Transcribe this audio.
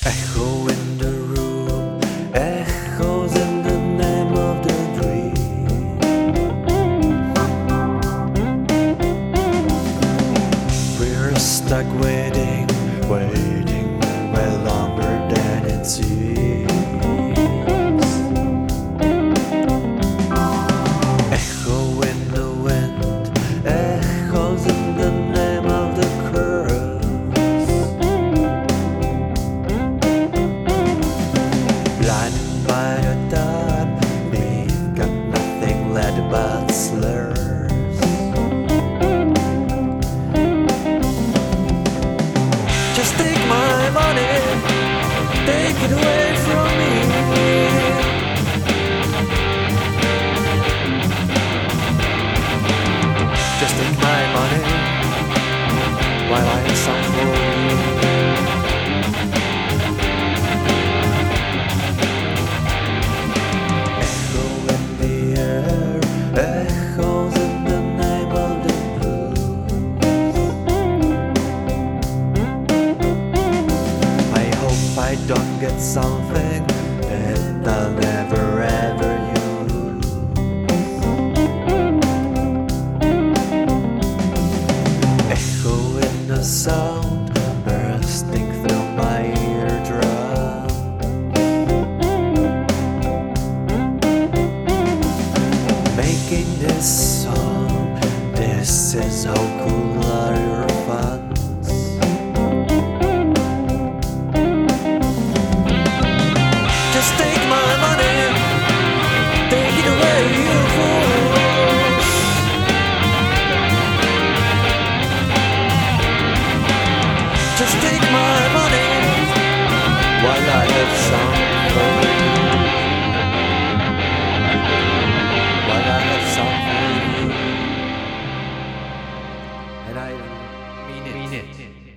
Echo in the room, echoes in the name of the dream. We're stuck waiting, waiting way longer than it seems. Echo in the wind, echoes in the name of the curse. Blinded by the dark, we've got nothing left but slurs. Just take my money, take it away from me. Just take my money while I song for you. Echo in the air, echoes in the name of the blues. I hope I don't get something that I'll never ever use. Echo in the sound bursting through my eardrum. Making this song, this is how cool are your fans. Just take my money, take it away, you fools. Just take my money while I have some for you. While I have some for you. And I mean it.